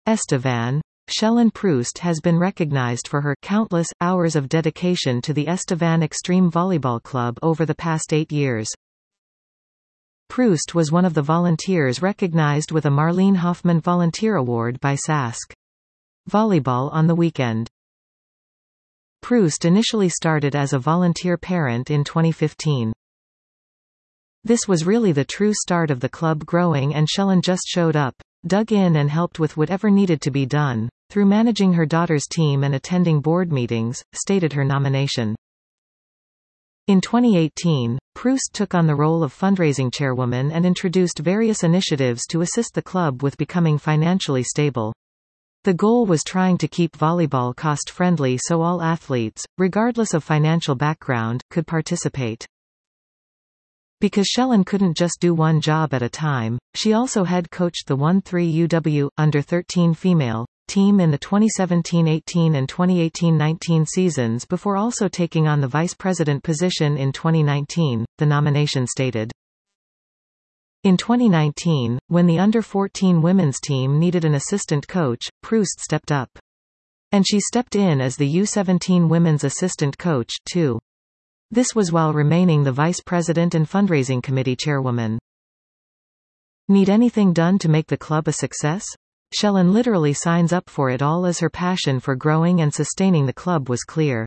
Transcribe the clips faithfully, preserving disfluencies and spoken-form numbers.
Estevan. Shelyn Proust has been recognized for her countless hours of dedication to the Estevan Extreme Volleyball Club over the past eight years. Proust was one of the volunteers recognized with a Marlene Hoffman Volunteer Award by Sask Volleyball on the weekend. Proust initially started as a volunteer parent in twenty fifteen. This was really the true start of the club growing, and Shelyn just showed up, dug in and helped with whatever needed to be done, through managing her daughter's team and attending board meetings, stated her nomination. In twenty eighteen, Proust took on the role of fundraising chairwoman and introduced various initiatives to assist the club with becoming financially stable. The goal was trying to keep volleyball cost-friendly so all athletes, regardless of financial background, could participate. Because Shelyn couldn't just do one job at a time, she also head coached the one three U W under thirteen female team in the twenty seventeen eighteen and twenty eighteen nineteen seasons before also taking on the vice president position in twenty nineteen, the nomination stated. In twenty nineteen, when the under fourteen women's team needed an assistant coach, Proust stepped up. And she stepped in as the U seventeen women's assistant coach, too. This was while remaining the vice president and fundraising committee chairwoman. Need anything done to make the club a success? Shelyn literally signs up for it all as her passion for growing and sustaining the club was clear.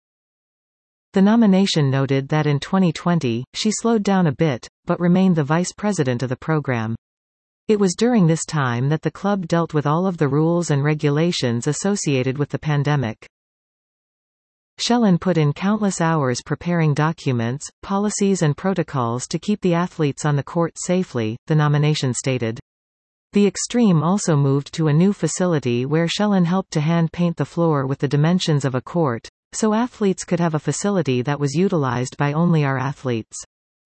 The nomination noted that in twenty twenty, she slowed down a bit, but remained the vice president of the program. It was during this time that the club dealt with all of the rules and regulations associated with the pandemic. Shelyn put in countless hours preparing documents, policies and protocols to keep the athletes on the court safely, the nomination stated. The Extreme also moved to a new facility where Shelyn helped to hand-paint the floor with the dimensions of a court, so athletes could have a facility that was utilized by only our athletes.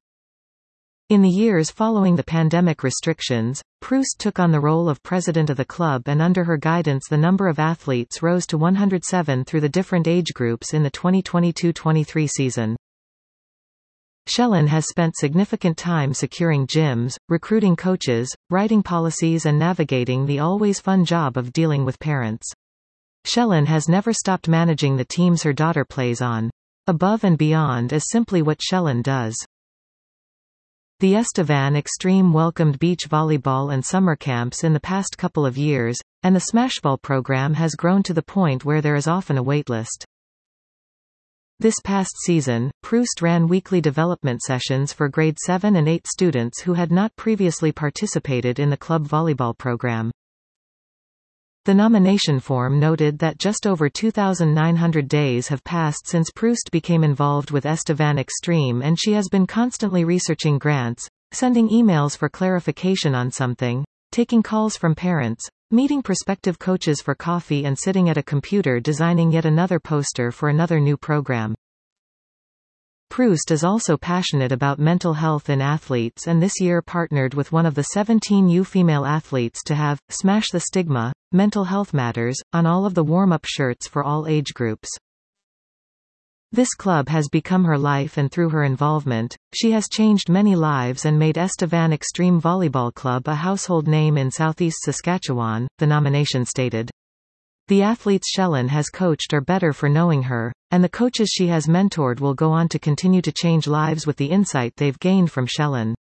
In the years following the pandemic restrictions, Proust took on the role of president of the club, and under her guidance the number of athletes rose to one hundred seven through the different age groups in the twenty twenty-two twenty-three season. Shelyn has spent significant time securing gyms, recruiting coaches, writing policies and navigating the always fun job of dealing with parents. Shelyn has never stopped managing the teams her daughter plays on. Above and beyond is simply what Shelyn does. The Estevan Extreme welcomed beach volleyball and summer camps in the past couple of years, and the Smashball program has grown to the point where there is often a waitlist. This past season, Proust ran weekly development sessions for grade seven and eight students who had not previously participated in the club volleyball program. The nomination form noted that just over two thousand nine hundred days have passed since Proust became involved with Estevan Extreme, and she has been constantly researching grants, sending emails for clarification on something, taking calls from parents, meeting prospective coaches for coffee, and sitting at a computer designing yet another poster for another new program. Proust is also passionate about mental health in athletes, and this year partnered with one of the seventeen U female athletes to have Smash the Stigma, Mental Health Matters, on all of the warm-up shirts for all age groups. This club has become her life, and through her involvement, she has changed many lives and made Estevan Extreme Volleyball Club a household name in Southeast Saskatchewan, the nomination stated. The athletes Shelyn has coached are better for knowing her, and the coaches she has mentored will go on to continue to change lives with the insight they've gained from Shelyn.